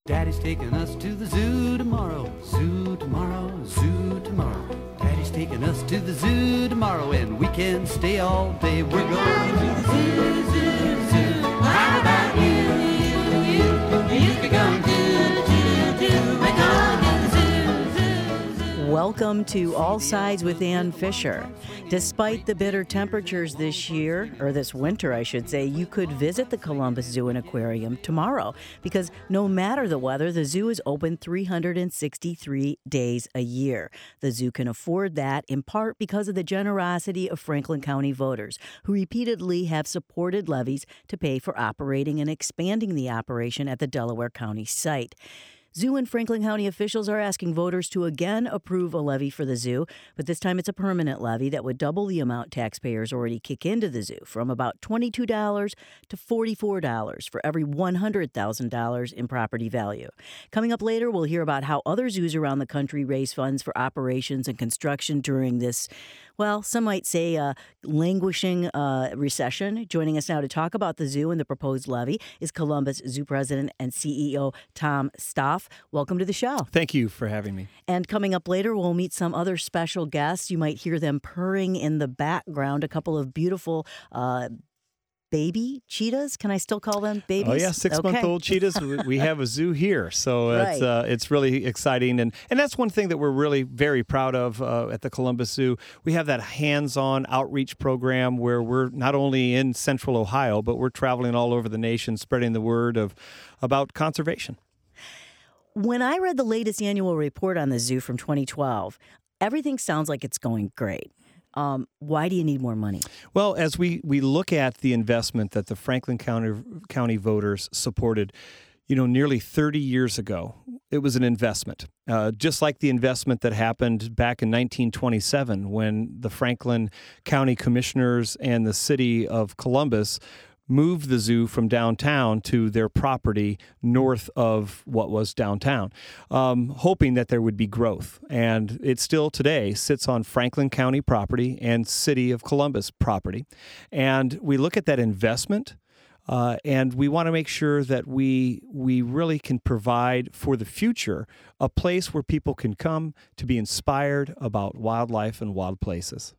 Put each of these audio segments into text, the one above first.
Daddy's taking us to the zoo tomorrow. Zoo tomorrow, zoo tomorrow. Daddy's taking us to the zoo tomorrow, and we can stay all day. We're going to the zoo, zoo, zoo. How about you? You can go to. We're going to the zoo, zoo, zoo. Welcome to All Sides with Ann Fisher. Despite the bitter temperatures this year, or this winter, I should say, you could visit the Columbus Zoo and Aquarium tomorrow because no matter the weather, the zoo is open 363 days a year. The zoo can afford that in part because of the generosity of Franklin County voters who repeatedly have supported levies to pay for operating and expanding the operation at the Delaware County site. Zoo and Franklin County officials are asking voters to again approve a levy for the zoo, but this time it's a permanent levy that would double the amount taxpayers already kick into the zoo, from about $22 to $44 for every $100,000 in property value. Coming up later, we'll hear about how other zoos around the country raise funds for operations and construction during this, well, some might say languishing recession. Joining us now to talk about the zoo and the proposed levy is Columbus Zoo President and CEO Tom Stoff. Welcome to the show. Thank you for having me. And coming up later, we'll meet some other special guests. You might hear them purring in the background, a couple of beautiful baby cheetahs. Can I still call them babies? Oh, yeah, 6-month-old cheetahs. We have a zoo here, so Right. it's really exciting. And that's one thing that we're really very proud of at the Columbus Zoo. We have that hands-on outreach program where we're not only in central Ohio, but we're traveling all over the nation spreading the word about conservation. When I read the latest annual report on the zoo from 2012, everything sounds like it's going great. Why do you need more money? Well, as we look at the investment that the Franklin County voters supported, nearly 30 years ago, it was an investment. Just like the investment that happened back in 1927 when the Franklin County Commissioners and the city of Columbus moved the zoo from downtown to their property north of what was downtown, hoping that there would be growth. And it still today sits on Franklin County property and City of Columbus property. And we look at that investment, and we want to make sure that we really can provide for the future a place where people can come to be inspired about wildlife and wild places.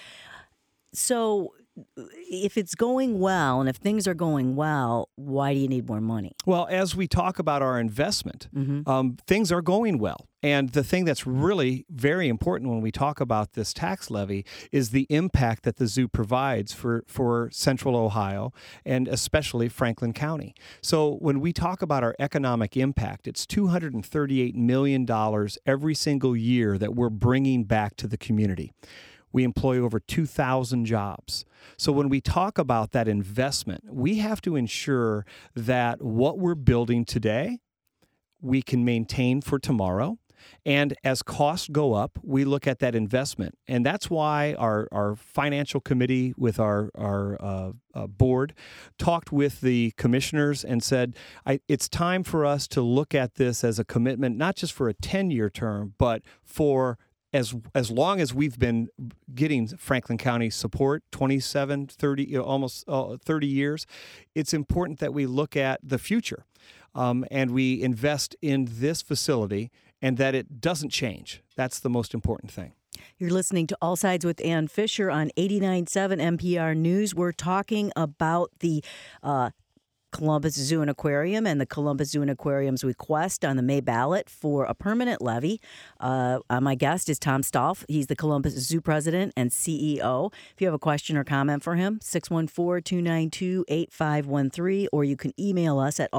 So if it's going well and if things are going well, why do you need more money? Well, as we talk about our investment, things are going well. And the thing that's really very important when we talk about this tax levy is the impact that the zoo provides for Central Ohio and especially Franklin County. So when we talk about our economic impact, it's $238 million every single year that we're bringing back to the community. We employ over 2,000 jobs. So when we talk about that investment, we have to ensure that what we're building today, we can maintain for tomorrow. And as costs go up, we look at that investment. And that's why our financial committee with our board talked with the commissioners and said, it's time for us to look at this as a commitment, not just for a 10-year term, but for as long as we've been getting Franklin County support, 27, 30, almost 30 years, it's important that we look at the future and we invest in this facility and that it doesn't change. That's the most important thing. You're listening to All Sides with Ann Fisher on 89.7 NPR News. We're talking about the Columbus Zoo and Aquarium and the Columbus Zoo and Aquarium's request on the May ballot for a permanent levy. My guest is Tom Stoff. He's the Columbus Zoo President and CEO. If you have a question or comment for him, 614-292-8513, or you can email us at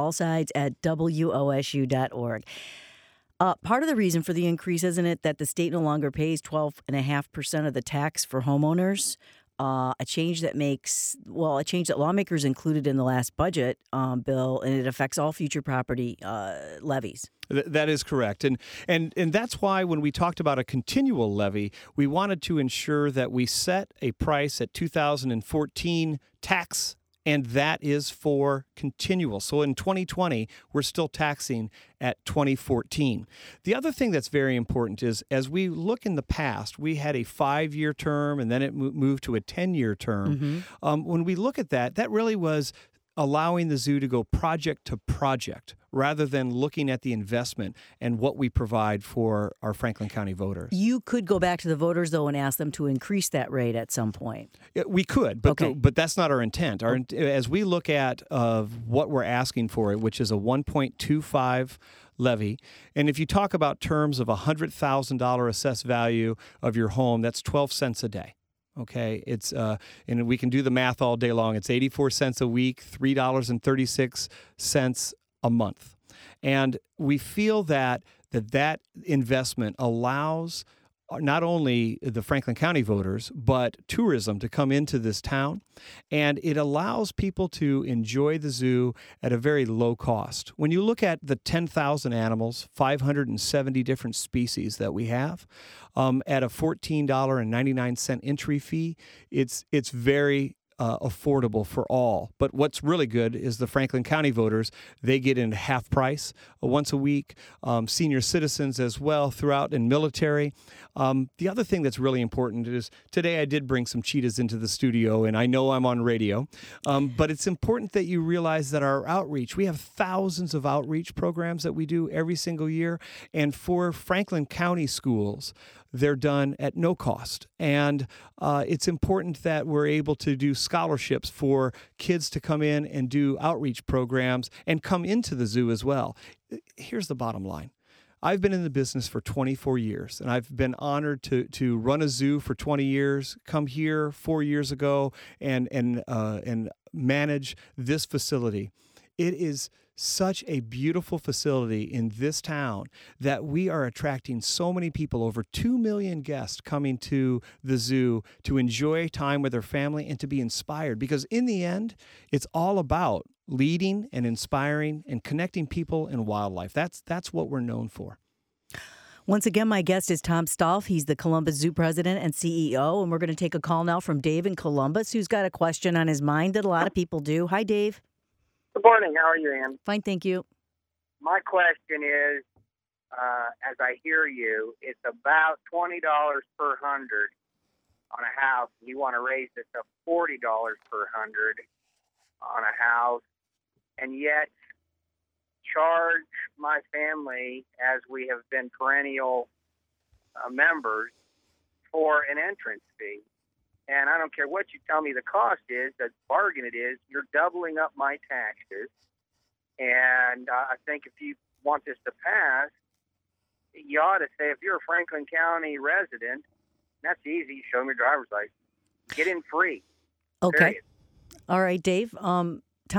allsides@wosu.org. Part of the reason for the increase, isn't it, that the state no longer pays 12.5% of the tax for homeowners? A change that lawmakers included in the last budget bill, and it affects all future property levies. That is correct. And that's why when we talked about a continual levy, we wanted to ensure that we set a price at 2014 tax, and that is for continual. So in 2020, we're still taxing at 2014. The other thing that's very important is as we look in the past, we had a 5-year term and then it moved to a 10-year term. When we look at that, that really was allowing the zoo to go project to project rather than looking at the investment and what we provide for our Franklin County voters. You could go back to the voters, though, and ask them to increase that rate at some point. We could, but Okay. but that's not our intent. As we look at what we're asking for it, which is a 1.25 levy, and if you talk about terms of $100,000 assessed value of your home, that's 12 cents a day. Okay, it's and we can do the math all day long. It's 84 cents a week, $3.36 a month, and we feel that investment allows not only the Franklin County voters, but tourism to come into this town. And it allows people to enjoy the zoo at a very low cost. When you look at the 10,000 animals, 570 different species that we have, at a $14.99 entry fee, it's very affordable for all. But what's really good is the Franklin County voters, they get in half price once a week, senior citizens as well throughout, and military. The other thing that's really important is today I did bring some cheetahs into the studio, and I know I'm on radio, but it's important that you realize that our outreach, we have thousands of outreach programs that we do every single year, and for Franklin County schools, they're done at no cost. And it's important that we're able to do scholarships for kids to come in and do outreach programs and come into the zoo as well. Here's the bottom line. I've been in the business for 24 years, and I've been honored to run a zoo for 20 years, come here 4 years ago, and manage this facility. It is such a beautiful facility in this town that we are attracting so many people, over 2 million guests coming to the zoo to enjoy time with their family and to be inspired. Because in the end, it's all about leading and inspiring and connecting people and wildlife. That's what we're known for. Once again, my guest is Tom Stolf. He's the Columbus Zoo president and CEO, and we're going to take a call now from Dave in Columbus, who's got a question on his mind that a lot of people do. Hi, Dave. Good morning. How are you, Ann? Fine, thank you. My question is, as I hear you, it's about $20 per hundred on a house. You want to raise it to $40 per hundred on a house, and yet charge my family, as we have been perennial members, for an entrance fee. And I don't care what you tell me the cost is, the bargain it is, you're doubling up my taxes. And I think if you want this to pass, you ought to say, if you're a Franklin County resident, that's easy. Show them your driver's license. Get in free. Okay. Period. All right, Dave. Tom?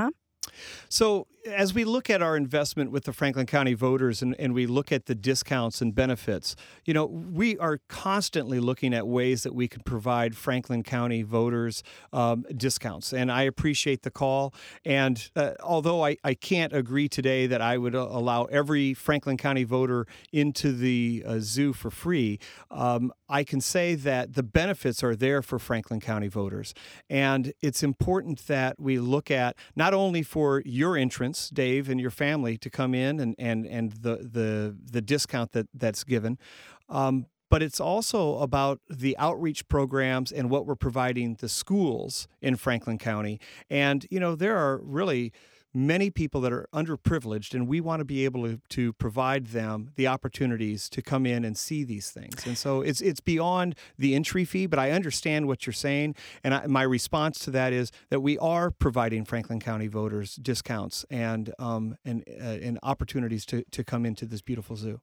So as we look at our investment with the Franklin County voters and we look at the discounts and benefits, we are constantly looking at ways that we can provide Franklin County voters discounts. And I appreciate the call. And although I can't agree today that I would allow every Franklin County voter into the zoo for free, I can say that the benefits are there for Franklin County voters. And it's important that we look at not only for your entrance, Dave, and your family to come in and the discount that's given, but it's also about the outreach programs and what we're providing the schools in Franklin County. And, there are really many people that are underprivileged, and we want to be able to provide them the opportunities to come in and see these things. And so it's beyond the entry fee, but I understand what you're saying. And my response to that is that we are providing Franklin County voters discounts and opportunities to come into this beautiful zoo.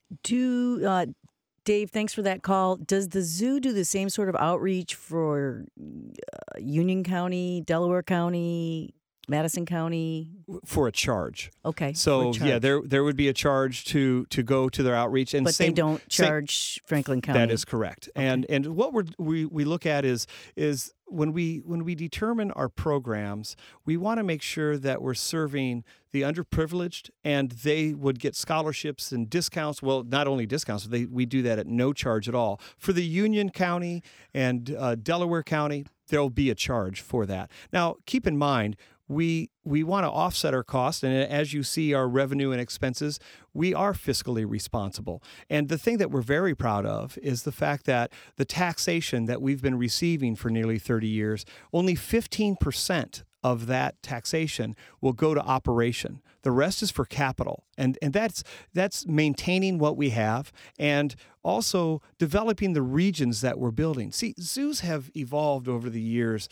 Dave, thanks for that call. Does the zoo do the same sort of outreach for Union County, Delaware County, Madison County? For a charge. Okay. So yeah, there would be a charge to go to their outreach, and but they don't charge Franklin County. That is correct. Okay. And what we look at is when we determine our programs, we want to make sure that we're serving the underprivileged, and they would get scholarships and discounts. Well, not only discounts, we do that at no charge at all. For the Union County and Delaware County, there'll be a charge for that. Now, keep in mind, we want to offset our costs, and as you see our revenue and expenses, we are fiscally responsible. And the thing that we're very proud of is the fact that the taxation that we've been receiving for nearly 30 years, only 15% of that taxation will go to operation. The rest is for capital. And that's maintaining what we have and also developing the regions that we're building. See, zoos have evolved over the years.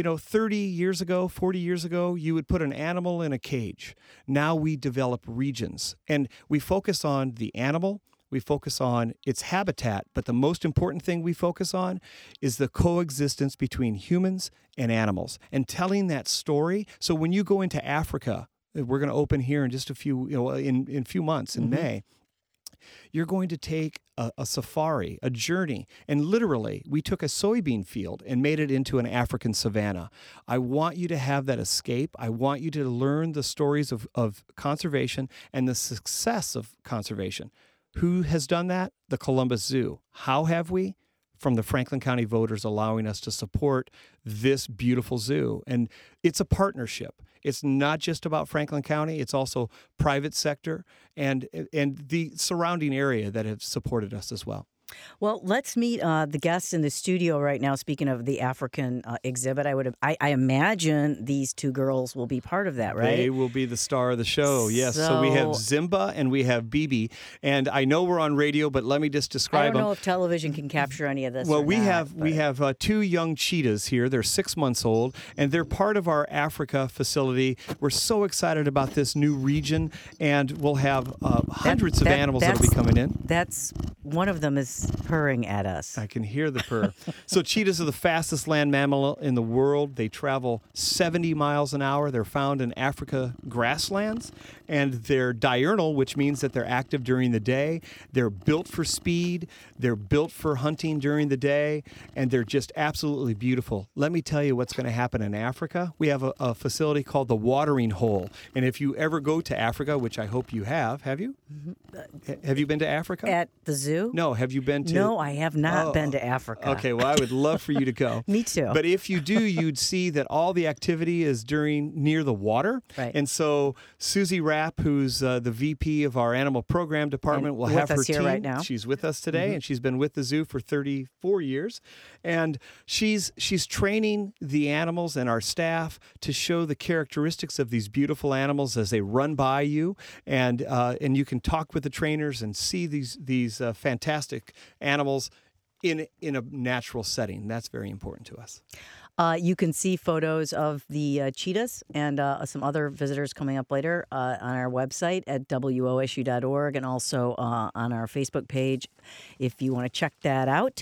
30 years ago, 40 years ago, you would put an animal in a cage. Now we develop regions and we focus on the animal. We focus on its habitat, but the most important thing we focus on is the coexistence between humans and animals and telling that story. So when you go into Africa, we're going to open here in just a few, in a few months in May, you're going to take a safari, a journey, and literally we took a soybean field and made it into an African savanna. I want you to have that escape. I want you to learn the stories of conservation and the success of conservation. Who has done that? The Columbus Zoo. How have we? From the Franklin County voters allowing us to support this beautiful zoo. And it's a partnership. It's not just about Franklin County. It's also private sector and the surrounding area that have supported us as well. Well, let's meet the guests in the studio right now. Speaking of the African exhibit, I imagine these two girls will be part of that, right? They will be the star of the show. Yes. So we have Zimba and we have Bibi, and I know we're on radio, but let me just describe them. I don't know if television can capture any of this. Well, we have two young cheetahs here. They're 6 months old, and they're part of our Africa facility. We're so excited about this new region, and we'll have hundreds of animals that'll be coming in. That's one of them is purring at us. I can hear the purr. So cheetahs are the fastest land mammal in the world. They travel 70 miles an hour. They're found in Africa grasslands, and they're diurnal, which means that they're active during the day. They're built for speed. They're built for hunting during the day, and they're just absolutely beautiful. Let me tell you what's going to happen in Africa. We have a facility called the Watering Hole, and if you ever go to Africa, which I hope you have you? Mm-hmm. Have you been to Africa? At the zoo? No. Have you been to? No, I have not been to Africa. Okay, well, I would love for you to go. Me too. But if you do, you'd see that all the activity is near the water. Right. And so Susie Rapp, who's the VP of our animal program department, will have her team. Right now. She's with us today, and she's been with the zoo for 34 years. And she's training the animals and our staff to show the characteristics of these beautiful animals as they run by you, and you can talk with the trainers and see these fantastic animals in a natural setting. That's very important to us. You can see photos of the cheetahs and some other visitors coming up later on our website at wosu.org and also on our Facebook page if you want to check that out.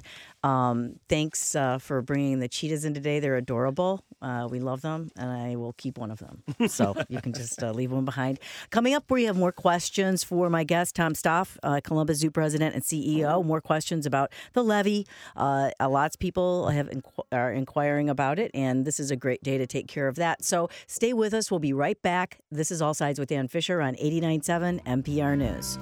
Thanks for bringing the cheetahs in today. They're adorable. We love them, and I will keep one of them. So you can just leave one behind. Coming up, we have more questions for my guest, Tom Stolf, Columbus Zoo President and CEO. More questions about the levy. Lots of people are inquiring about it, and this is a great day to take care of that. So stay with us. We'll be right back. This is All Sides with Dan Fisher on 89.7 NPR News.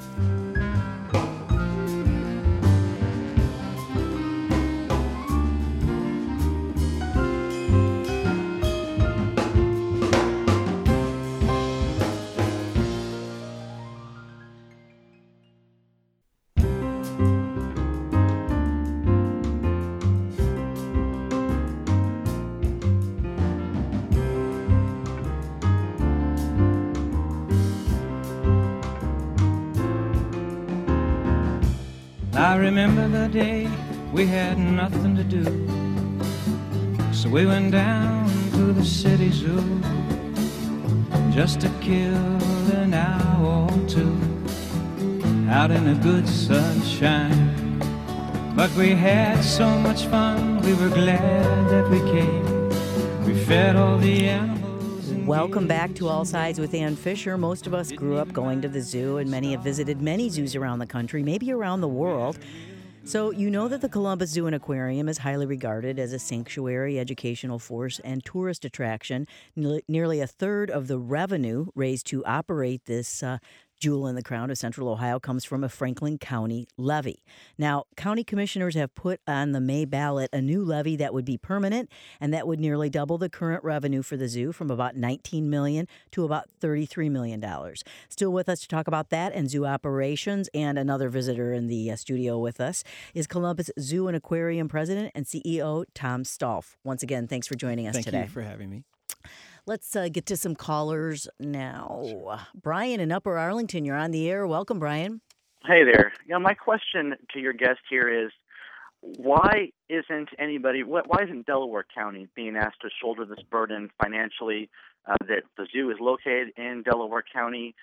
I remember the day we had nothing to do, so we went down to the city zoo just to kill an hour or two out in the good sunshine. But we had so much fun, we were glad that we came. We fed all the animals. Welcome back to All Sides with Ann Fisher. Most of us grew up going to the zoo, and many have visited many zoos around the country, maybe around the world. So you know that the Columbus Zoo and Aquarium is highly regarded as a sanctuary, educational force, and tourist attraction. Nearly a third of the revenue raised to operate this jewel in the crown of Central Ohio comes from a Franklin County levy. Now, county commissioners have put on the May ballot a new levy that would be permanent, and that would nearly double the current revenue for the zoo from about $19 million to about $33 million. Still with us to talk about that and zoo operations, and another visitor in the studio with us is Columbus Zoo and Aquarium President and CEO Tom Stolf. Once again, thanks for joining us today. Thank you for having me. Let's get to some callers now. Brian in Upper Arlington, you're on the air. Welcome, Brian. Hey there. My question to your guest here is, why isn't Delaware County being asked to shoulder this burden financially? That the zoo is located in Delaware County,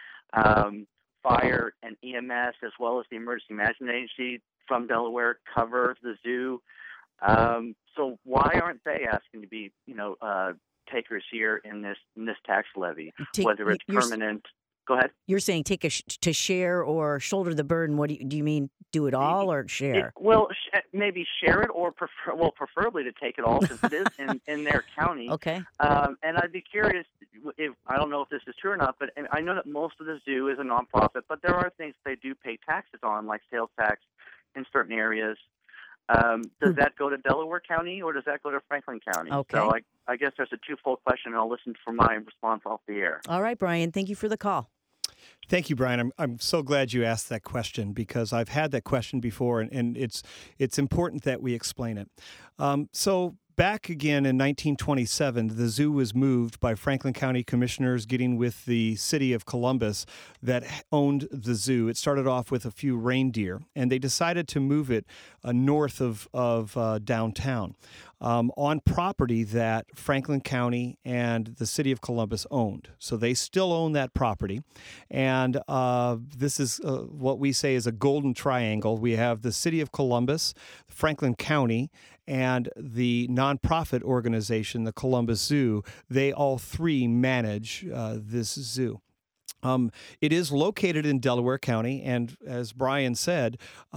fire and EMS, as well as the Emergency Management Agency from Delaware, cover the zoo. So why aren't they asking to be, takers here in this tax levy, whether it's permanent? Go ahead. You're saying to share or shoulder the burden. What do you mean? Do it all or share? Maybe share it, or preferably to take it all, since it is in their county. Okay. And I'd be curious if I don't know if this is true or not, but I know that most of the zoo is a nonprofit, but there are things they do pay taxes on, like sales tax in certain areas. Does that go to Delaware County or does that go to Franklin County? Okay. So I guess there's a twofold question, and I'll listen for my response off the air. All right, Brian. Thank you for the call. Thank you, Brian. I'm so glad you asked that question, because I've had that question before, and it's important that we explain it. So back again in 1927, the zoo was moved by Franklin County commissioners getting with the city of Columbus that owned the zoo. It started off with a few reindeer, and they decided to move it north of downtown on property that Franklin County and the city of Columbus owned. So they still own that property, and this is what we say is a golden triangle. We have the city of Columbus, Franklin County, and the nonprofit organization, the Columbus Zoo. They all three manage this zoo. It is located in Delaware County, and as Brian said,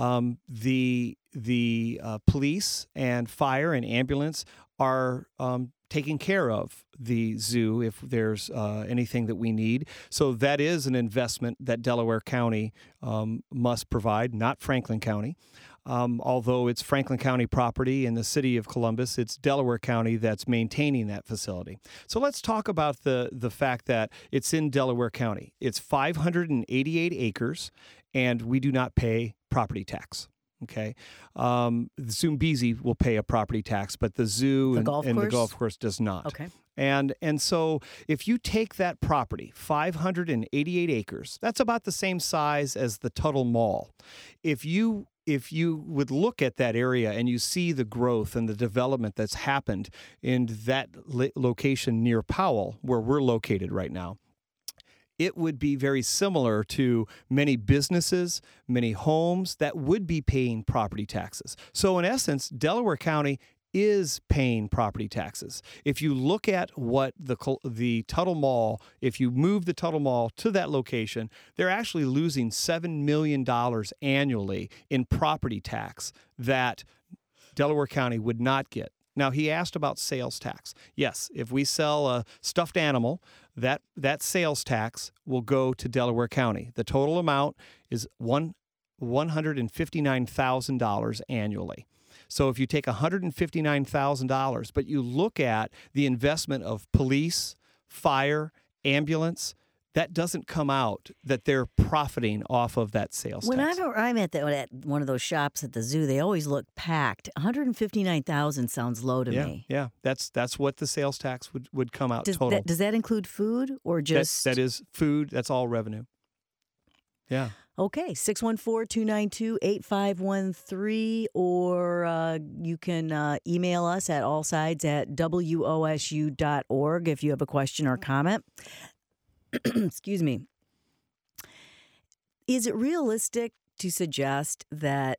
the police and fire and ambulance are taking care of the zoo if there's anything that we need. So that is an investment that Delaware County must provide, not Franklin County. Although it's Franklin County property in the city of Columbus, it's Delaware County that's maintaining that facility. So let's talk about the fact that it's in Delaware County. It's 588 acres, and we do not pay property tax. Okay, the Zoombezi will pay a property tax, but the zoo and the golf course does not. Okay. And so if you take that property, 588 acres, that's about the same size as the Tuttle Mall. If you would look at that area and you see the growth and the development that's happened in that location near Powell, where we're located right now, it would be very similar to many businesses, many homes that would be paying property taxes. So in essence, Delaware County is paying property taxes. If you look at what the Tuttle Mall, if you move the Tuttle Mall to that location, they're actually losing $7 million annually in property tax that Delaware County would not get. Now, he asked about sales tax. Yes, if we sell a stuffed animal, that sales tax will go to Delaware County. The total amount is $159,000 annually. So if you take $159,000, but you look at the investment of police, fire, ambulance, that doesn't come out that they're profiting off of that sales tax. Whenever I'm at one of those shops at the zoo, they always look packed. $159,000 sounds low to me. Yeah, that's what the sales tax would come out total. Does that include food or just? That is food. That's all revenue. Yeah. Okay, 614-292-8513, or you can email us at allsides@wosu.org if you have a question or comment. Excuse me. Is it realistic to suggest that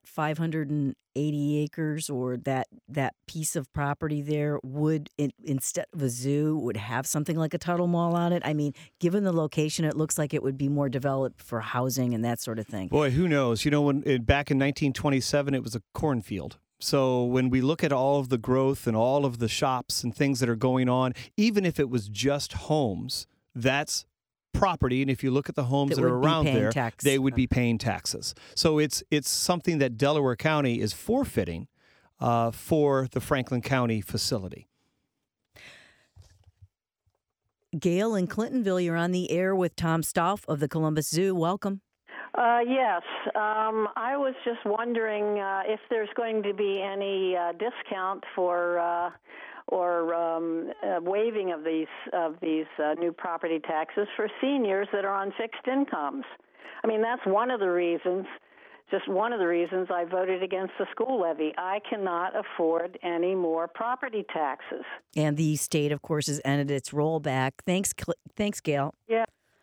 580 acres or that piece of property there would, instead of a zoo, would have something like a Tuttle Mall on it? I mean, given the location, it looks like it would be more developed for housing and that sort of thing. Boy, who knows? You know, back in 1927, it was a cornfield. So when we look at all of the growth and all of the shops and things that are going on, even if it was just homes, that's property, and if you look at the homes that are around there, they would be paying taxes. So it's something that Delaware County is forfeiting for the Franklin County facility. Gail in Clintonville, you're on the air with Tom Stolf of the Columbus Zoo. Welcome. Yes. I was just wondering if there's going to be any discount for or waiving of these new property taxes for seniors that are on fixed incomes. I mean, that's one of the reasons. Just one of the reasons I voted against the school levy. I cannot afford any more property taxes. And the state, of course, has ended its rollback. Thanks, Gail. Yeah.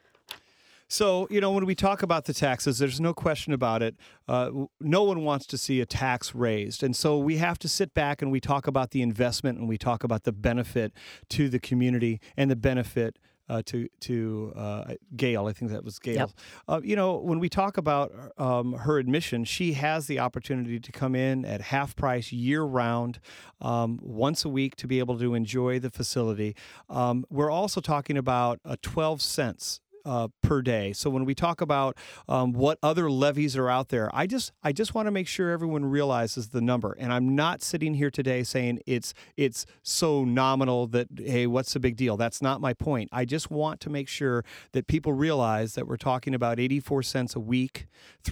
So, when we talk about the taxes, there's no question about it. No one wants to see a tax raised. And so we have to sit back and we talk about the investment and we talk about the benefit to the community and the benefit to Gail. I think that was Gail. Yep. When we talk about her admission, she has the opportunity to come in at half price year round, once a week to be able to enjoy the facility. We're also talking about 12 cents per day. So when we talk about what other levies are out there, I just want to make sure everyone realizes the number. And I'm not sitting here today saying it's so nominal that, hey, what's the big deal? That's not my point. I just want to make sure that people realize that we're talking about 84 cents a week,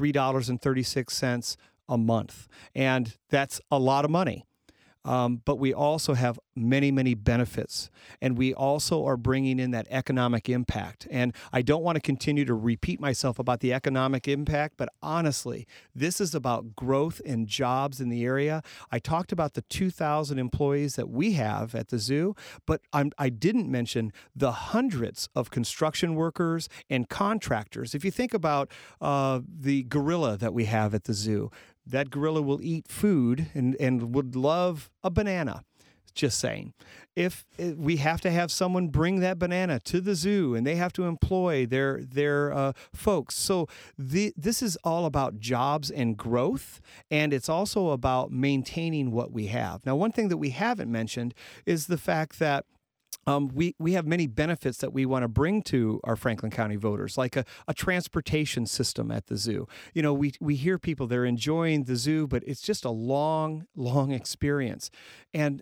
$3.36 a month. And that's a lot of money. But we also have many, many benefits, and we also are bringing in that economic impact. And I don't want to continue to repeat myself about the economic impact, but honestly, this is about growth and jobs in the area. I talked about the 2,000 employees that we have at the zoo, but I didn't mention the hundreds of construction workers and contractors. If you think about the gorilla that we have at the zoo, that gorilla will eat food and would love a banana. Just saying. If we have to have someone bring that banana to the zoo and they have to employ their folks. So this is all about jobs and growth, and it's also about maintaining what we have. Now, one thing that we haven't mentioned is the fact that we have many benefits that we want to bring to our Franklin County voters, like a transportation system at the zoo. We hear people, they're enjoying the zoo, but it's just a long, long experience. And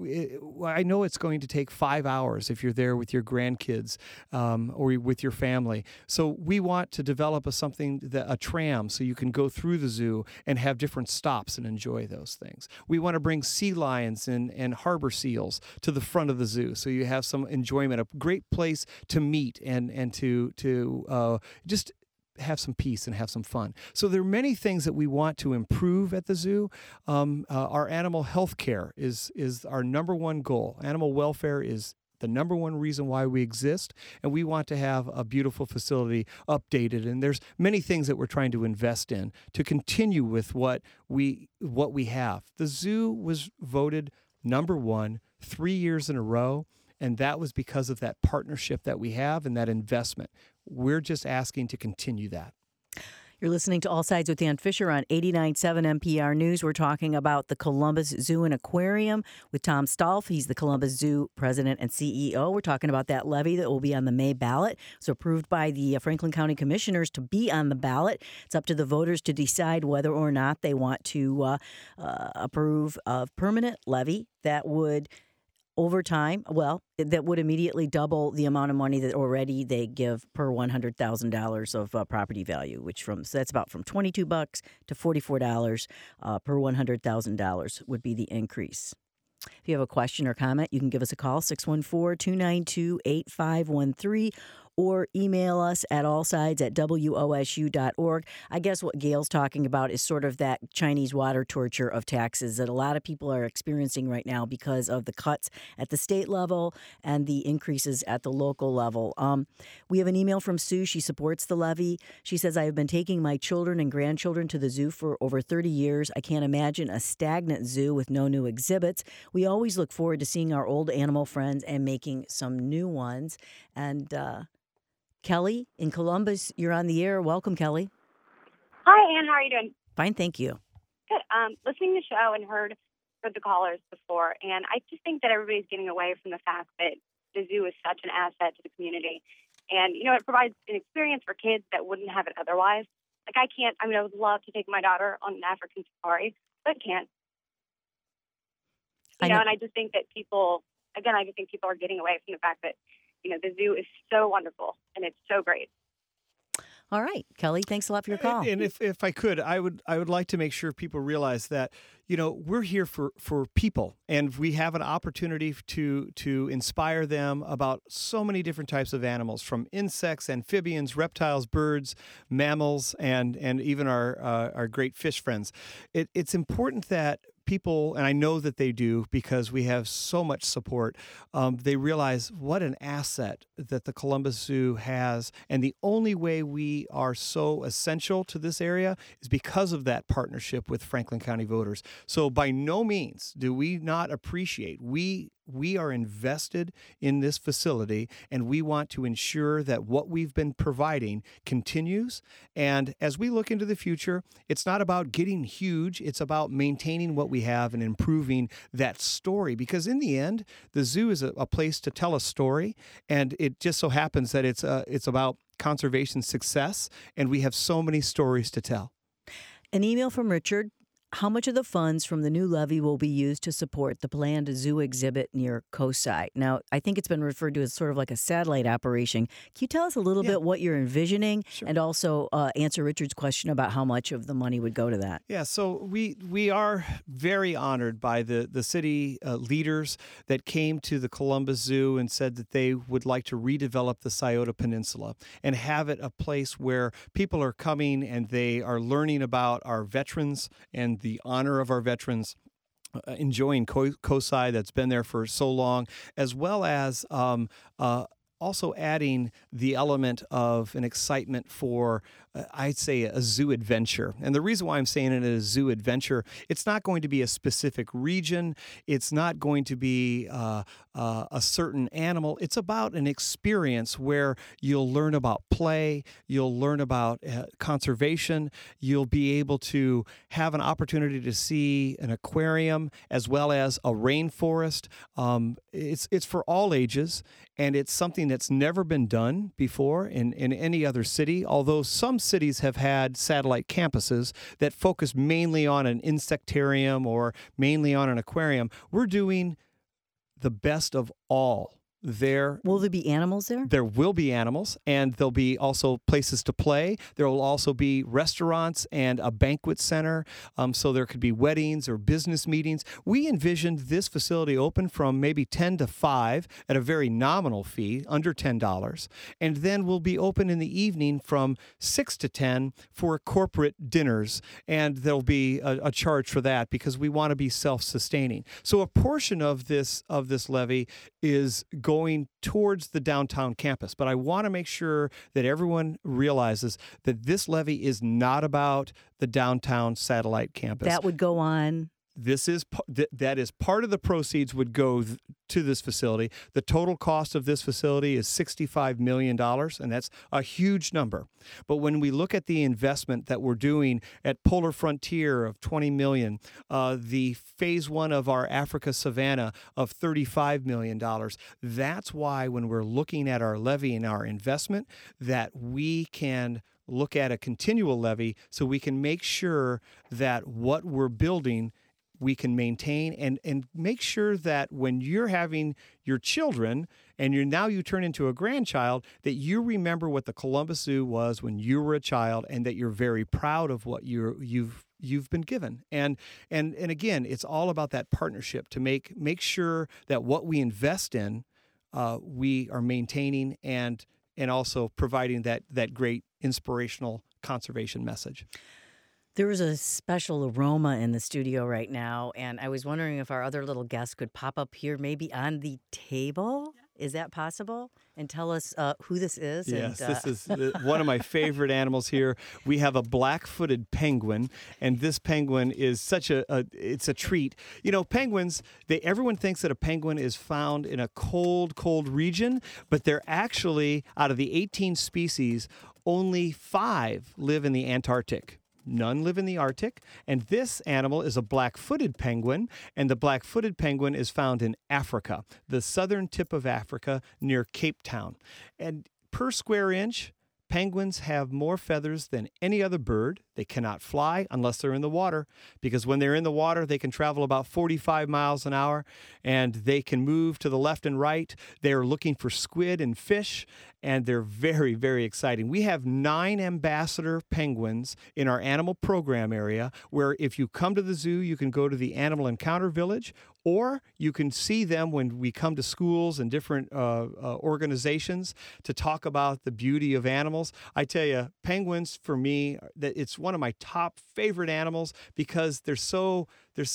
I know it's going to take 5 hours if you're there with your grandkids or with your family. So we want to develop a tram so you can go through the zoo and have different stops and enjoy those things. We want to bring sea lions and harbor seals to the front of the zoo so you have some enjoyment, a great place to meet and to just have some peace and have some fun. So there are many things that we want to improve at the zoo. Our animal health care is our number one goal. Animal welfare is the number one reason why we exist, and we want to have a beautiful facility updated. And there's many things that we're trying to invest in to continue with what we have. The zoo was voted number one 3 years in a row, and that was because of that partnership that we have and that investment. We're just asking to continue that. You're listening to All Sides with Dan Fisher on 89.7 NPR News. We're talking about the Columbus Zoo and Aquarium with Tom Stolf. He's the Columbus Zoo president and CEO. We're talking about that levy that will be on the May ballot. It's approved by the Franklin County Commissioners to be on the ballot. It's up to the voters to decide whether or not they want to approve a permanent levy that would over time, that would immediately double the amount of money that already they give per $100,000 of property value, so that's about from $22 to $44 per $100,000 would be the increase. If you have a question or comment, you can give us a call, 614-292-8513, or email us at allsides@wosu.org. I guess what Gail's talking about is sort of that Chinese water torture of taxes that a lot of people are experiencing right now because of the cuts at the state level and the increases at the local level. We have an email from Sue. She supports the levy. She says, I have been taking my children and grandchildren to the zoo for over 30 years. I can't imagine a stagnant zoo with no new exhibits. We always look forward to seeing our old animal friends and making some new ones. And Kelly in Columbus, you're on the air. Welcome, Kelly. Hi, Ann. How are you doing? Fine, thank you. Good. Listening to the show and heard the callers before, and I just think that everybody's getting away from the fact that the zoo is such an asset to the community. And, it provides an experience for kids that wouldn't have it otherwise. Like, I would love to take my daughter on an African safari, but can't. And I just think that people are getting away from the fact that, the zoo is so wonderful and it's so great. All right, Kelly, thanks a lot for your call. And if I could, I would like to make sure people realize that, we're here for people, and we have an opportunity to inspire them about so many different types of animals, from insects, amphibians, reptiles, birds, mammals, and even our great fish friends. It's important that people, and I know that they do because we have so much support, they realize what an asset that the Columbus Zoo has. And the only way we are so essential to this area is because of that partnership with Franklin County voters. So by no means do we not appreciate, we are invested in this facility, and we want to ensure that what we've been providing continues. And as we look into the future, it's not about getting huge. It's about maintaining what we have and improving that story. Because in the end, the zoo is a place to tell a story, and it just so happens that it's about conservation success, and we have so many stories to tell. An email from Richard. How much of the funds from the new levy will be used to support the planned zoo exhibit near COSI? Now, I think it's been referred to as sort of like a satellite operation. Can you tell us a little bit what you're envisioning, and also answer Richard's question about how much of the money would go to that? Yeah, so we are very honored by the city leaders that came to the Columbus Zoo and said that they would like to redevelop the Scioto Peninsula and have it a place where people are coming and they are learning about our veterans and the honor of our veterans, enjoying COSI that's been there for so long, as well as also adding the element of an excitement for, I'd say, a zoo adventure. And the reason why I'm saying it is a zoo adventure, it's not going to be a specific region. It's not going to be a certain animal. It's about an experience where you'll learn about play, you'll learn about conservation, you'll be able to have an opportunity to see an aquarium as well as a rainforest. It's for all ages, and it's something that's never been done before in any other city, although some cities have had satellite campuses that focus mainly on an insectarium or mainly on an aquarium. We're doing the best of all there. Will there be animals there? There will be animals, and there'll be also places to play. There will also be restaurants and a banquet center, so there could be weddings or business meetings. We envisioned this facility open from maybe 10 to 5 at a very nominal fee, under $10, and then we'll be open in the evening from 6 to 10 for corporate dinners, and there'll be a charge for that because we want to be self-sustaining. So a portion of this levy is going towards the downtown campus. But I want to make sure that everyone realizes that this levy is not about the downtown satellite campus. That would go on. That is part of the proceeds would go to this facility. The total cost of this facility is $65 million, and that's a huge number. But when we look at the investment that we're doing at Polar Frontier of $20 million, the phase 1 of our Africa Savanna of $35 million, that's why when we're looking at our levy and our investment, that we can look at a continual levy so we can make sure that what we're building we can maintain and make sure that when you're having your children and you turn into a grandchild, that you remember what the Columbus Zoo was when you were a child and that you're very proud of what you've been given. And again, it's all about that partnership to make sure that what we invest in, we are maintaining and also providing that great inspirational conservation message. There is a special aroma in the studio right now, and I was wondering if our other little guests could pop up here maybe on the table. Is that possible? And tell us who this is. Yes, this is one of my favorite animals here. We have a black-footed penguin, and this penguin is it's a treat. You know, penguins, everyone thinks that a penguin is found in a cold region, but they're actually, out of the 18 species, only 5 live in the Antarctic. None live in the Arctic, and this animal is a black-footed penguin, and the black-footed penguin is found in Africa, the southern tip of Africa near Cape Town. And per square inch, penguins have more feathers than any other bird. They cannot fly unless they're in the water, because when they're in the water, they can travel about 45 miles an hour, and they can move to the left and right. They're looking for squid and fish, and they're very, very exciting. We have 9 ambassador penguins in our animal program area, where if you come to the zoo, you can go to the Animal Encounter Village, or you can see them when we come to schools and different organizations to talk about the beauty of animals. I tell you, penguins, for me, it's one of my top favorite animals because they're so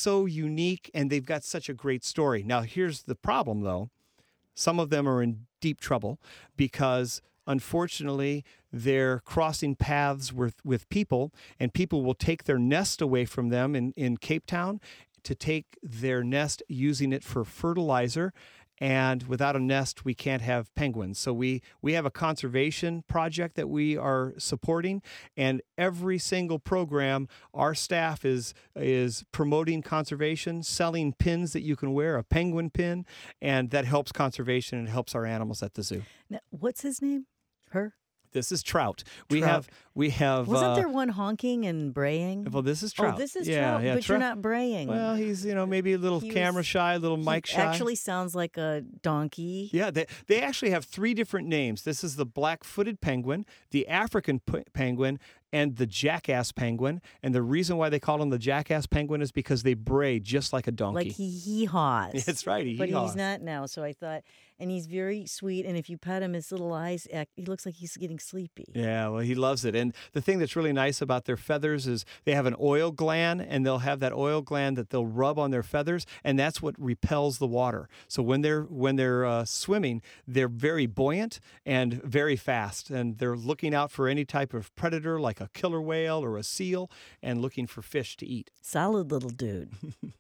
unique and they've got such a great story. Now, here's the problem, though. Some of them are in deep trouble because, unfortunately, they're crossing paths with people, and people will take their nest away from them in Cape Town to take their nest, using it for fertilizer. And without a nest, we can't have penguins. So we have a conservation project that we are supporting, and every single program, our staff is promoting conservation, selling pins that you can wear, a penguin pin, and that helps conservation and helps our animals at the zoo. Now, what's his name? Her? This is Trout. Trout. We have. Wasn't there one honking and braying? Well, this is Trout. Oh, this is Trout, but you're not braying. Well, he's maybe a little camera shy, a little mic shy. Actually sounds like a donkey. Yeah, they actually have 3 different names. This is the black-footed penguin, the African penguin, and the jackass penguin. And the reason why they call him the jackass penguin is because they bray just like a donkey. Like he hee-haws. That's right, he But hee-haws. he's not now, so I thought, and he's very sweet, and if you pet him, his little eyes, he looks like he's getting sleepy. Yeah, well, he loves it. And the thing that's really nice about their feathers is they have an oil gland, and they'll have that oil gland that they'll rub on their feathers, and that's what repels the water. So when they're swimming, they're very buoyant and very fast, and they're looking out for any type of predator like a killer whale or a seal, and looking for fish to eat. Solid little dude.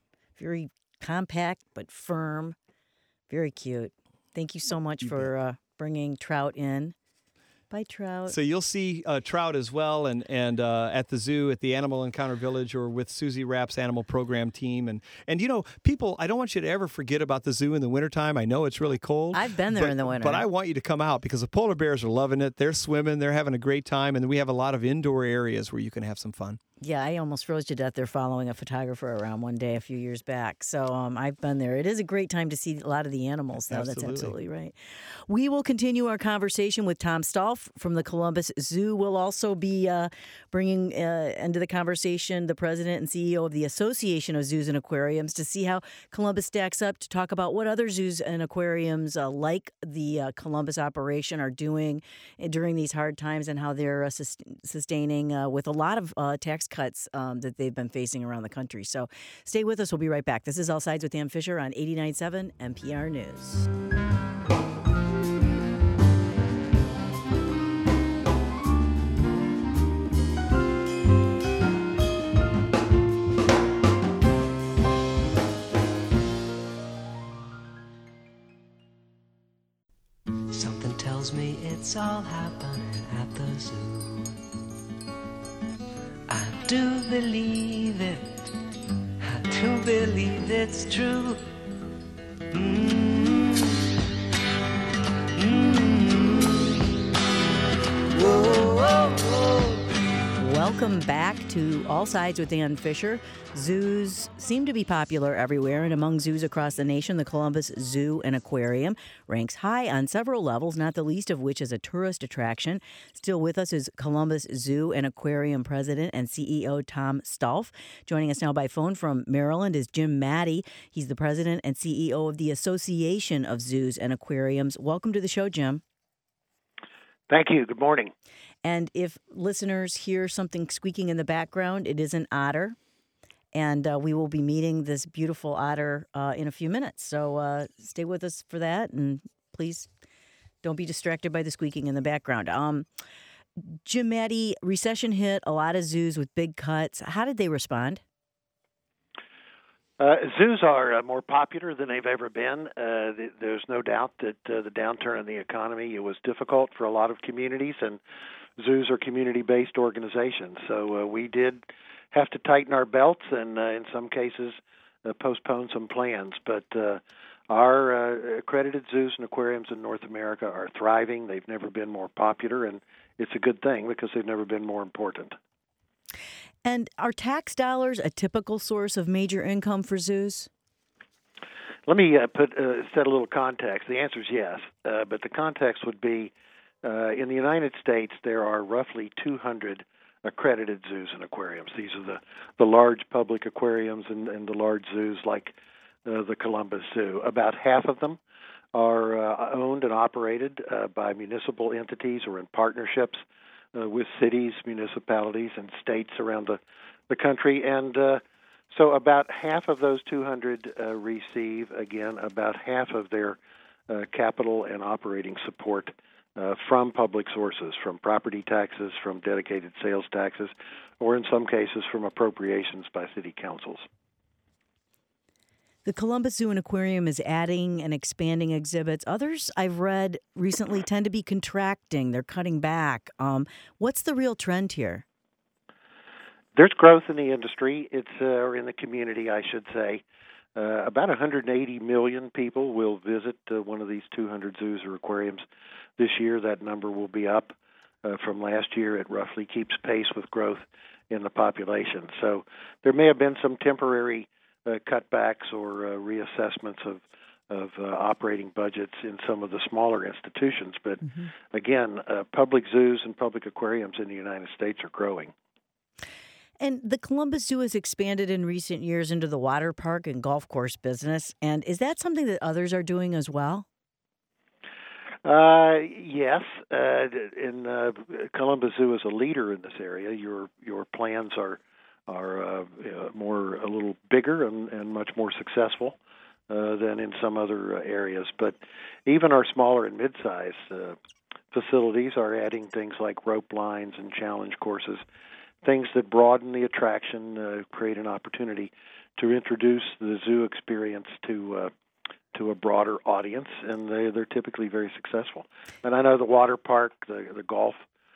Very compact but firm. Very cute. Thank you so much for bringing Trout in. Bye, Trout. So you'll see Trout as well, and at the zoo, at the Animal Encounter Village, or with Susie Rapp's animal program team. And people, I don't want you to ever forget about the zoo in the wintertime. I know it's really cold. I've been there in the winter. But I want you to come out because the polar bears are loving it. They're swimming. They're having a great time. And we have a lot of indoor areas where you can have some fun. Yeah, I almost froze to death there following a photographer around one day a few years back. So I've been there. It is a great time to see a lot of the animals, though. Absolutely. That's absolutely right. We will continue our conversation with Tom Stolf from the Columbus Zoo. We'll also be bringing into the conversation the president and CEO of the Association of Zoos and Aquariums to see how Columbus stacks up, to talk about what other zoos and aquariums like the Columbus operation are doing during these hard times, and how they're sustaining with a lot of tax cuts that they've been facing around the country. So stay with us. We'll be right back. This is All Sides with Ann Fisher on 89.7 NPR News. Something tells me it's all happening at the zoo. I do believe it. I do believe it's true. Whoa, whoa, whoa. Welcome back to All Sides with Ann Fisher. Zoos seem to be popular everywhere, and among zoos across the nation, the Columbus Zoo and Aquarium ranks high on several levels, not the least of which is a tourist attraction. Still with us is Columbus Zoo and Aquarium President and CEO Tom Stolf. Joining us now by phone from Maryland is Jim Maddie. He's the President and CEO of the Association of Zoos and Aquariums. Welcome to the show, Jim. Thank you. Good morning. And if listeners hear something squeaking in the background, it is an otter. And we will be meeting this beautiful otter in a few minutes. So stay with us for that. And please don't be distracted by the squeaking in the background. Jim Maddie, recession hit a lot of zoos with big cuts. How did they respond? Zoos are more popular than they've ever been. There's no doubt that the downturn in the economy, it was difficult for a lot of communities, and zoos are community-based organizations. So we did have to tighten our belts and, in some cases, postpone some plans. But our accredited zoos and aquariums in North America are thriving. They've never been more popular, and it's a good thing because they've never been more important. And are tax dollars a typical source of major income for zoos? Let me set a little context. The answer is yes, but the context would be in the United States there are roughly 200 accredited zoos and aquariums. These are the large public aquariums and the large zoos like the Columbus Zoo. About half of them are owned and operated by municipal entities or in partnerships with cities, municipalities, and states around the country. And so about half of those 200 receive, again, about half of their capital and operating support from public sources, from property taxes, from dedicated sales taxes, or in some cases from appropriations by city councils. The Columbus Zoo and Aquarium is adding and expanding exhibits. Others I've read recently tend to be contracting. They're cutting back. What's the real trend here? There's growth in the industry. Or in the community, I should say. About 180 million people will visit one of these 200 zoos or aquariums this year. That number will be up from last year. It roughly keeps pace with growth in the population. So there may have been some temporary cutbacks or reassessments of operating budgets in some of the smaller institutions. But again, public zoos and public aquariums in the United States are growing. And the Columbus Zoo has expanded in recent years into the water park and golf course business. And is that something that others are doing as well? Yes. Columbus Zoo is a leader in this area. Your plans are a little bigger and much more successful than in some other areas. But even our smaller and mid-sized facilities are adding things like rope lines and challenge courses, things that broaden the attraction, create an opportunity to introduce the zoo experience to a broader audience, and they're typically very successful. And I know the water park, the golf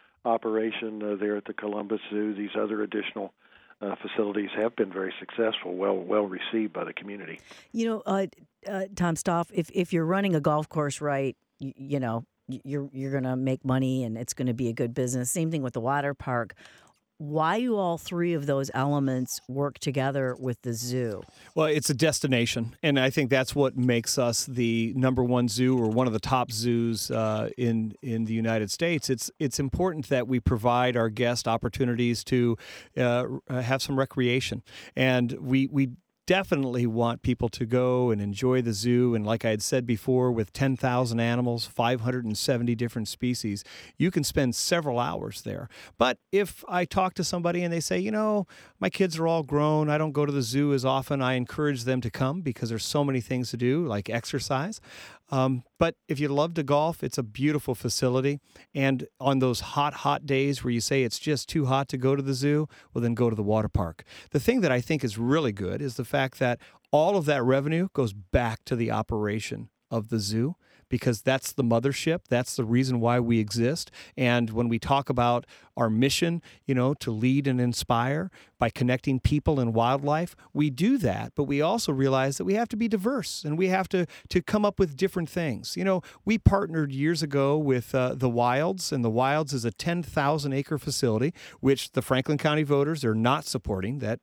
operation there at the Columbus Zoo, these other additional facilities have been very successful, well received by the community. You know, Tom Stoff, if you're running a golf course right, you know, you're going to make money and it's going to be a good business. Same thing with the water park. Why do all three of those elements work together with the zoo? Well, it's a destination, and I think that's what makes us the number one zoo or one of the top zoos in the United States. It's important that we provide our guests opportunities to have some recreation, and we definitely want people to go and enjoy the zoo. And like I had said before, with 10,000 animals, 570 different species, you can spend several hours there. But if I talk to somebody and they say, you know, my kids are all grown, I don't go to the zoo as often, I encourage them to come because there's so many things to do, like exercise. But if you love to golf, it's a beautiful facility. And on those hot days where you say it's just too hot to go to the zoo, well, then go to the water park. The thing that I think is really good is the fact that all of that revenue goes back to the operation of the zoo, because that's the mothership. That's the reason why we exist. And when we talk about our mission, you know, to lead and inspire by connecting people and wildlife, we do that. But we also realize that we have to be diverse and we have to come up with different things. You know, we partnered years ago with the Wilds, and the Wilds is a 10,000-acre facility, which the Franklin County voters are not supporting. That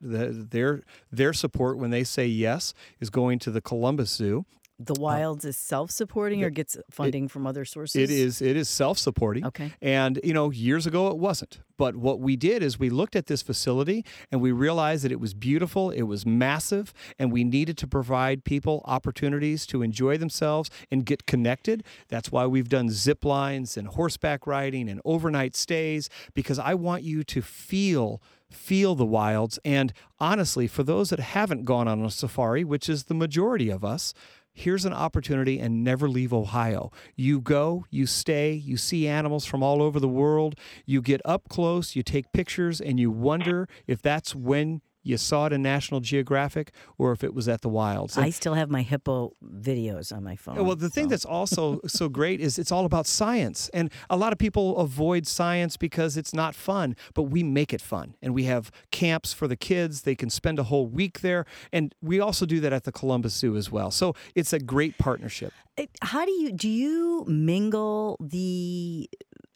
their support when they say yes is going to the Columbus Zoo. The Wilds is self-supporting or gets funding from other sources? It is self-supporting. Okay. And, you know, years ago it wasn't. But what we did is we looked at this facility and we realized that it was beautiful, it was massive, and we needed to provide people opportunities to enjoy themselves and get connected. That's why we've done zip lines and horseback riding and overnight stays, because I want you to feel the wilds. And honestly, for those that haven't gone on a safari, which is the majority of us, here's an opportunity, and never leave Ohio. You go, you stay, you see animals from all over the world, you get up close, you take pictures, and you wonder if that's when you saw it in National Geographic or if it was at the Wilds. I still have my hippo videos on my phone. Well, the thing that's also so great is it's all about science. And a lot of people avoid science because it's not fun, but we make it fun. And we have camps for the kids. They can spend a whole week there. And we also do that at the Columbus Zoo as well. So it's a great partnership. How do you mingle the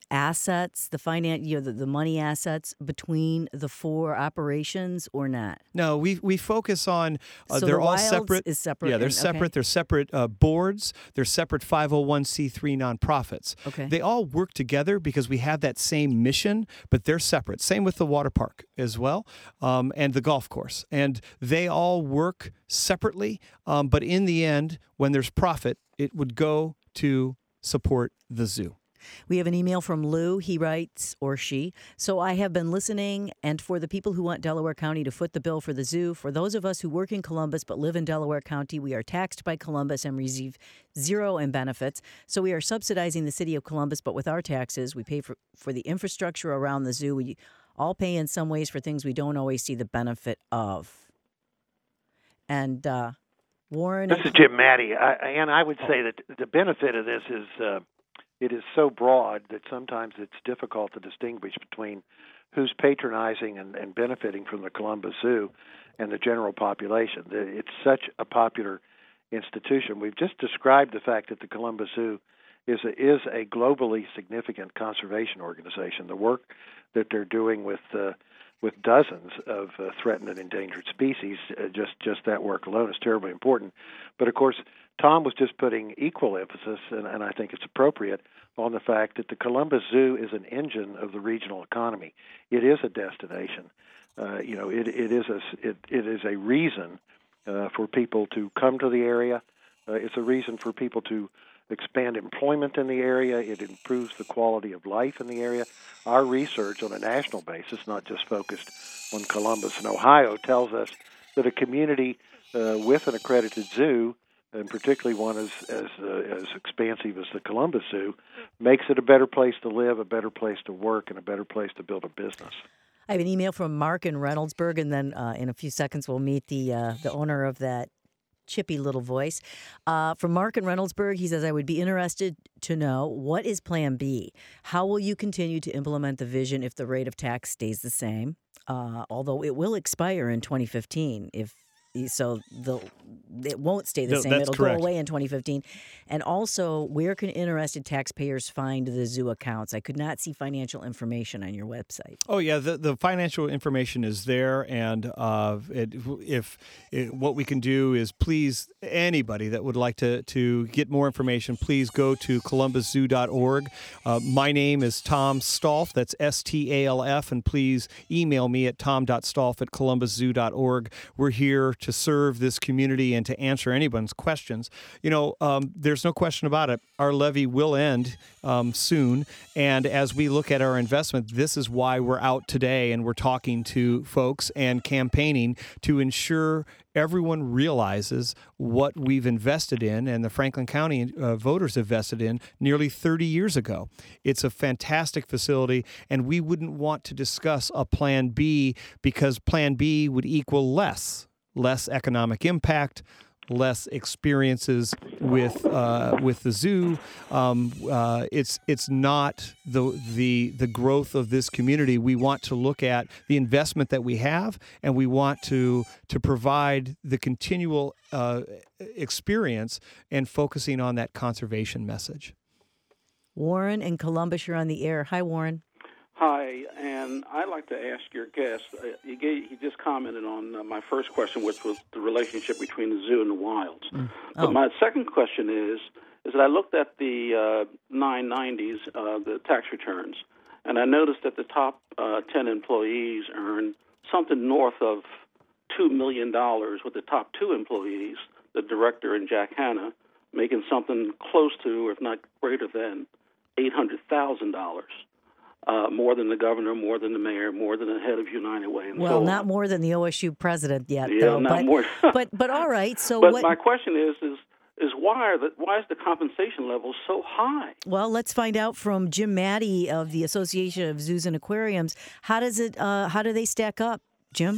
assets, the finance, the money assets between the four operations or not? No, we focus on So they're the all Wilds separate. is separate. Yeah, they're and- separate. okay. They're separate boards. They're separate 501c3 nonprofits. Okay. They all work together because we have that same mission, but they're separate. Same with the water park as well, and the golf course, and they all work separately. But in the end, when there's profit, it would go to support the zoo. We have an email from Lou. He writes, or she, so I have been listening, and for the people who want Delaware County to foot the bill for the zoo, for those of us who work in Columbus but live in Delaware County, we are taxed by Columbus and receive zero in benefits. So we are subsidizing the city of Columbus, but with our taxes, we pay for the infrastructure around the zoo. We all pay in some ways for things we don't always see the benefit of. And Warren... This is Jim Maddie. I would say that the benefit of this is it is so broad that sometimes it's difficult to distinguish between who's patronizing and benefiting from the Columbus Zoo and the general population. It's such a popular institution. We've just described the fact that the Columbus Zoo is a globally significant conservation organization. The work that they're doing with dozens of threatened and endangered species, just that work alone is terribly important. But of course, Tom was just putting equal emphasis, and I think it's appropriate, on the fact that the Columbus Zoo is an engine of the regional economy. It is a destination. It is a reason for people to come to the area. It's a reason for people to expand employment in the area. It improves the quality of life in the area. Our research on a national basis, not just focused on Columbus and Ohio, tells us that a community with an accredited zoo, and particularly one as expansive as the Columbus Zoo, makes it a better place to live, a better place to work, and a better place to build a business. I have an email from Mark in Reynoldsburg, and then in a few seconds we'll meet the owner of that chippy little voice. From Mark in Reynoldsburg, he says, I would be interested to know, what is Plan B? How will you continue to implement the vision if the rate of tax stays the same? Although it will expire in 2015 it won't stay the same. That's It'll correct. go away in 2015. And also, where can interested taxpayers find the zoo accounts? I could not see financial information on your website. Oh yeah, the financial information is there, and what we can do is, please, anybody that would like to get more information, please go to columbuszoo.org. My name is Tom Stolf. That's STALF, and please email me at tom.stolf@columbuszoo.org. We're here to serve this community and to answer anyone's questions. There's no question about it. Our levy will end soon, and as we look at our investment, this is why we're out today and we're talking to folks and campaigning to ensure everyone realizes what we've invested in and the Franklin County voters invested in nearly 30 years ago. It's a fantastic facility, and we wouldn't want to discuss a Plan B because Plan B would equal less economic impact, less experiences with the zoo. It's not the growth of this community. We want to look at the investment that we have, and we want to provide the continual experience and focusing on that conservation message. Warren in Columbus, you're on the air. Hi, Warren. Hi, and I'd like to ask your guest, he just commented on my first question, which was the relationship between the zoo and the wilds. But my second question is that I looked at the 990s, the tax returns, and I noticed that the top 10 employees earn something north of $2 million, with the top 2 employees, the director and Jack Hanna, making something close to, if not greater than, $800,000. More than the governor, more than the mayor, more than the head of United Way, and well, so not on. more than the OSU president yet, Yeah, though. not but, more. but all right. So, but my question is why is the compensation level so high? Well, let's find out from Jim Maddie of the Association of Zoos and Aquariums. How do they stack up, Jim?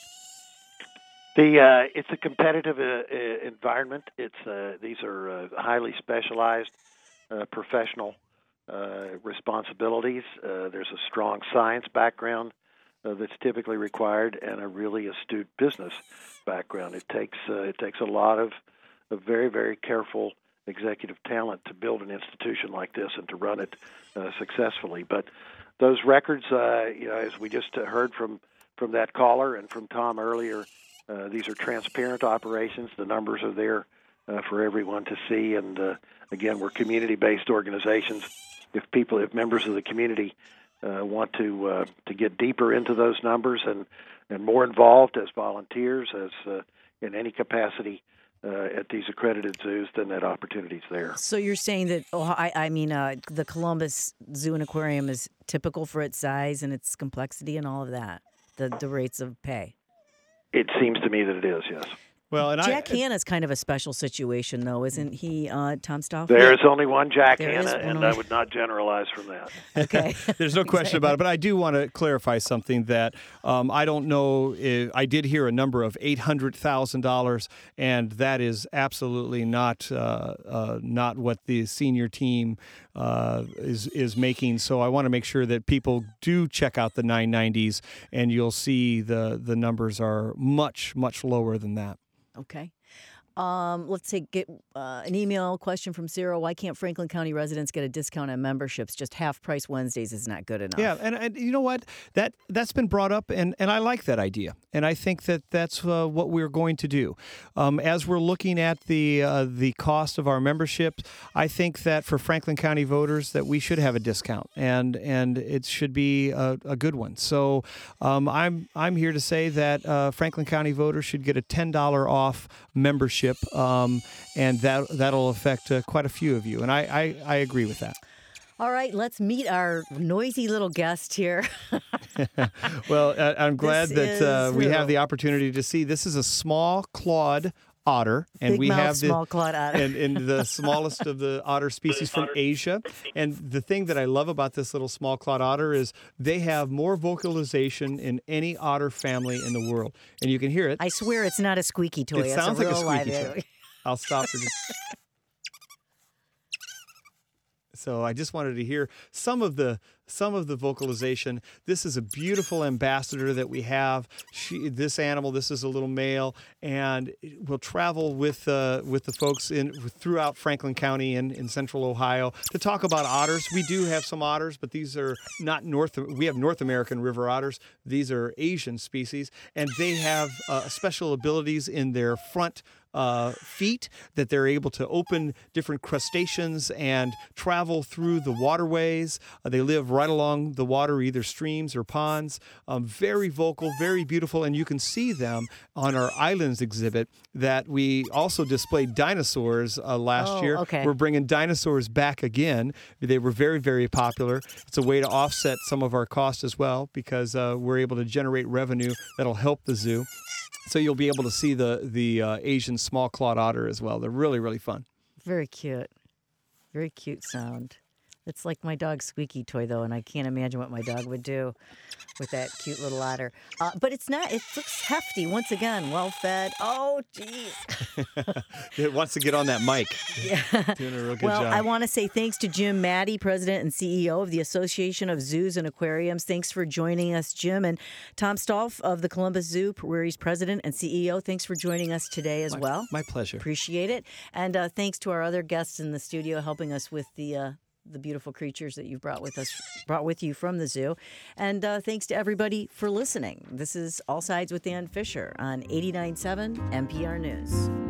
It's a competitive environment. These are highly specialized professional responsibilities. There's a strong science background that's typically required, and a really astute business background. It takes a lot of very, very careful executive talent to build an institution like this and to run it successfully. But those records, as we just heard from that caller and from Tom earlier, these are transparent operations. The numbers are there for everyone to see. And again, we're community-based organizations. If members of the community want to get deeper into those numbers and more involved as volunteers, as in any capacity at these accredited zoos, then that opportunity's there. So you're saying that, the Columbus Zoo and Aquarium is typical for its size and its complexity and all of that, the rates of pay? It seems to me that it is, yes. Well, and Jack Hanna's kind of a special situation, though, isn't he, Tom Stoff? There is only one Jack There Hanna, is and one. I would not generalize from that. Okay. There's no question about it, but I do want to clarify something that I don't know. I did hear a number of $800,000, and that is absolutely not what the senior team is making. So I want to make sure that people do check out the 990s, and you'll see the numbers are much, much lower than that. Okay. Let's get an email question from Sarah. Why can't Franklin County residents get a discount on memberships? Just half price Wednesdays is not good enough. Yeah, and you know what? That's been brought up, and I like that idea. And I think that's what we're going to do. As we're looking at the cost of our membership, I think that for Franklin County voters that we should have a discount, and it should be a good one. So I'm here to say that Franklin County voters should get a $10 off membership. And that'll affect quite a few of you. And I agree with that. All right, let's meet our noisy little guest here. Well, I'm glad that we have the opportunity to see. This is a small clawed otter, and we have small clawed otter, and the smallest of the otter species from Asia. And the thing that I love about this little small clawed otter is they have more vocalization in any otter family in the world, and you can hear it. I swear it's not a squeaky toy. It sounds like a squeaky toy. I'll stop for just. So I just wanted to hear some of the vocalization. This is a beautiful ambassador that we have. This animal, this is a little male, and will travel with the folks throughout Franklin County and in central Ohio to talk about otters. We do have some otters, but these are not we have North American river otters. These are Asian species, and they have special abilities in their front feet that they're able to open different crustaceans and travel through the waterways. They live right along the water, either streams or ponds. Very vocal, very beautiful, and you can see them on our Islands exhibit that we also displayed dinosaurs last year. Okay. We're bringing dinosaurs back again. They were very, very popular. It's a way to offset some of our costs as well because we're able to generate revenue that'll help the zoo. So you'll be able to see the Asian small-clawed otter as well. They're really, really fun. Very cute. Very cute sound. It's like my dog's squeaky toy, though, and I can't imagine what my dog would do with that cute little otter. But it's not. It looks hefty. Once again, well-fed. Oh, geez. It wants to get on that mic. Yeah. Doing a real good Well, job. I want to say thanks to Jim Maddie, President and CEO of the Association of Zoos and Aquariums. Thanks for joining us, Jim. And Tom Stolf of the Columbus Zoo, where he's President and CEO. Thanks for joining us today as well. My pleasure. Appreciate it. And thanks to our other guests in the studio helping us with the beautiful creatures that you've brought with you from the zoo. And thanks to everybody for listening. This is All Sides with Dan Fisher on 89.7 NPR News.